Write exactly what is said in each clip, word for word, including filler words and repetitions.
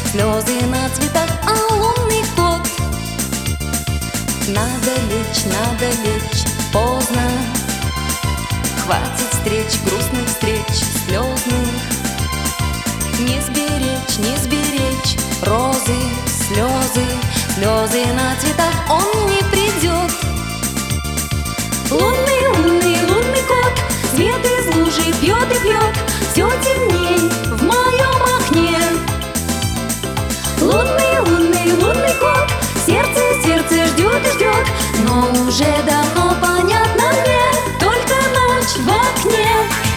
слезы на цветах, а лунный кот. Надо лечь, надо лечь, поздно. Хватит встреч, грустных встреч, слезных. Не сберечь, не сберечь розы, слезы, слезы на цветах, он не придет. Лунный, лунный, лунный кот свет из лужи пьет и пьет, все темней в моем окне. Лунный, лунный, лунный кот, сердце, сердце ждет и ждет, но уже давно понятно мне, только ночь в окне.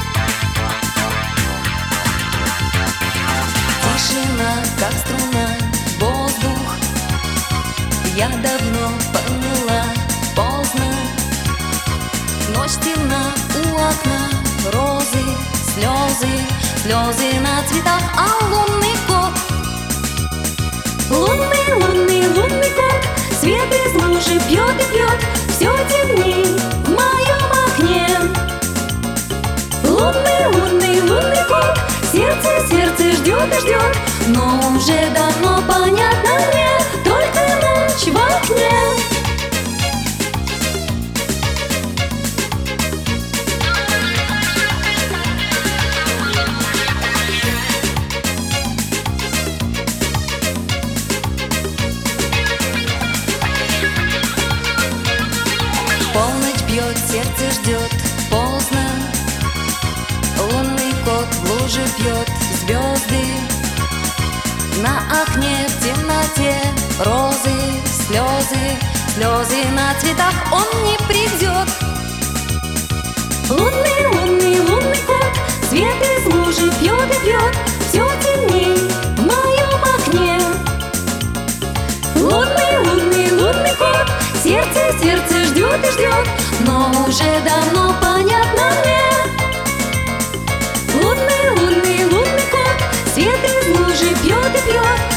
Тишина, как струна, воздух, я давно поняла, поздно. Ночь темна у окна, розы, слезы, слезы на цветах, а лунный кот. Лунный, лунный, лунный кот свет из лужи пьет и пьет, все темней в моем окне. Лунный, лунный, лунный кот, сердце, сердце ждет и ждет, но уже давно понятно мне, только ночь в окне. Полночь бьет, сердце ждет, поздно. Лунный кот в луже пьет звезды. На окне в темноте розы, слезы, слезы на цветах, он не придет. Лунный, лунный, лунный кот свет из лужи пьет и пьет, все темней в моем окне. Лунный, лунный, лунный кот, сердце, сердце ждет и ждет, но уже давно понятно мне. Лунный, лунный, лунный кот свет из лужи пьет и пьет,